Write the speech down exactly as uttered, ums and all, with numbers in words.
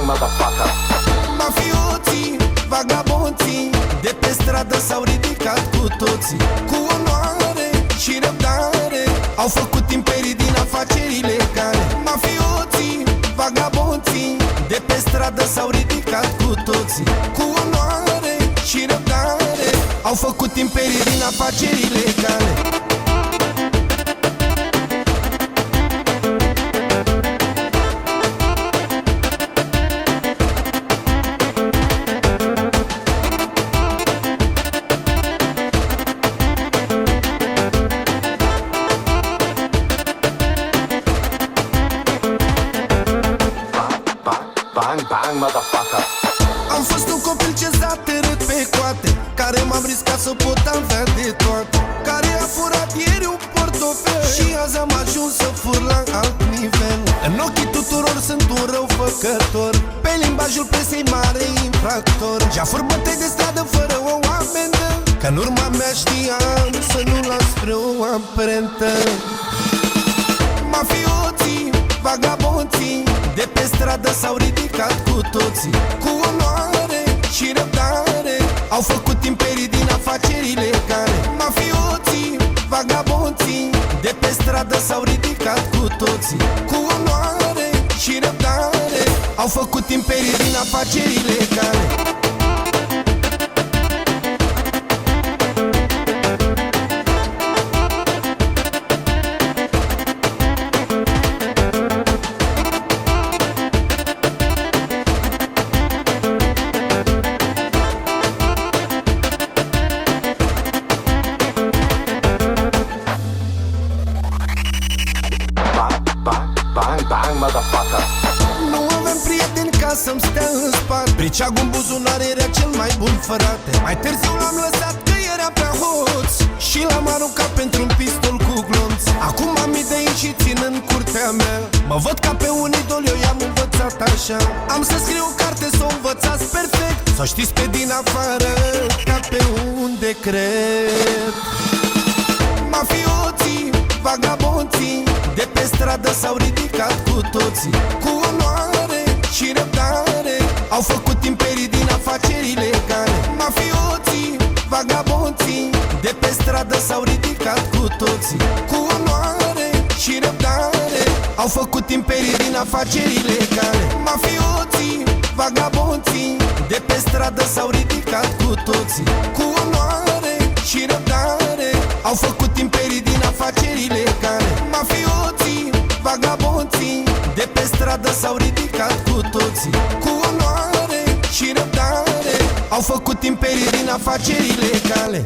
motherfucker. Mafioții, vagabonții de pe stradă s-au ridicat cu toții. Cu onoare și răbdare au făcut imperii din afaceri ilegale. Mafioții, vagabonții de pe stradă s-au ridicat cu toții. Cu onoare și răbdare au făcut imperii din afaceri ilegale. Bang, bang, motherfucker. Am fost un copil ce s-a târât pe coate, care m-am riscat să pot avea de toate, care a furat ieri un portofel și azi am ajuns să fur la alt nivel. În ochii tuturor sunt un răufăcător, pe limbajul presei mare infractor. Jafur bătăi de stradă fără o amendă, că în urma mea știam să nu las spre o amprentă. Mafioții, vagabonții de pe stradă s-au ridicat cu toții. Cu onoare și răbdare au făcut imperii din afaceri ilegale. Mafioții, vagabonții de pe stradă s-au ridicat cu toții. Cu onoare și răbdare au făcut imperii din afaceri ilegale. Bang, bang, motherfucker. Nu avem prieteni ca să-mi stea în spate, briceagul în buzunar era cel mai bun, frate. Mai târziu l-am lăsat că era prea hoț și l-am aruncat pentru un pistol cu glonț. Acum am idei și țin în curtea mea, mă văd ca pe un idol, eu i-am învățat așa. Am să scriu o carte să o învățați perfect, să știți pe din afară ca pe un decret. Mafioții, vagabonții de pe stradă s-au ridicat cu toții. Cu onoare și răbdare au făcut imperii din afaceri ilegale. Mafioții, vagabonții de pe stradă s-au ridicat cu toții. Cu onoare și răbdare au făcut imperii din afaceri ilegale. Mafioții, vagabonții de pe stradă s-au ridicat cu toții. Cu onoare și răbdare au făcut imperii din afaceri ilegale. Mafioții, vagabonții de pe stradă s-au ridicat cu toții. Cu onoare și răbdare au făcut imperii din afaceri ilegale.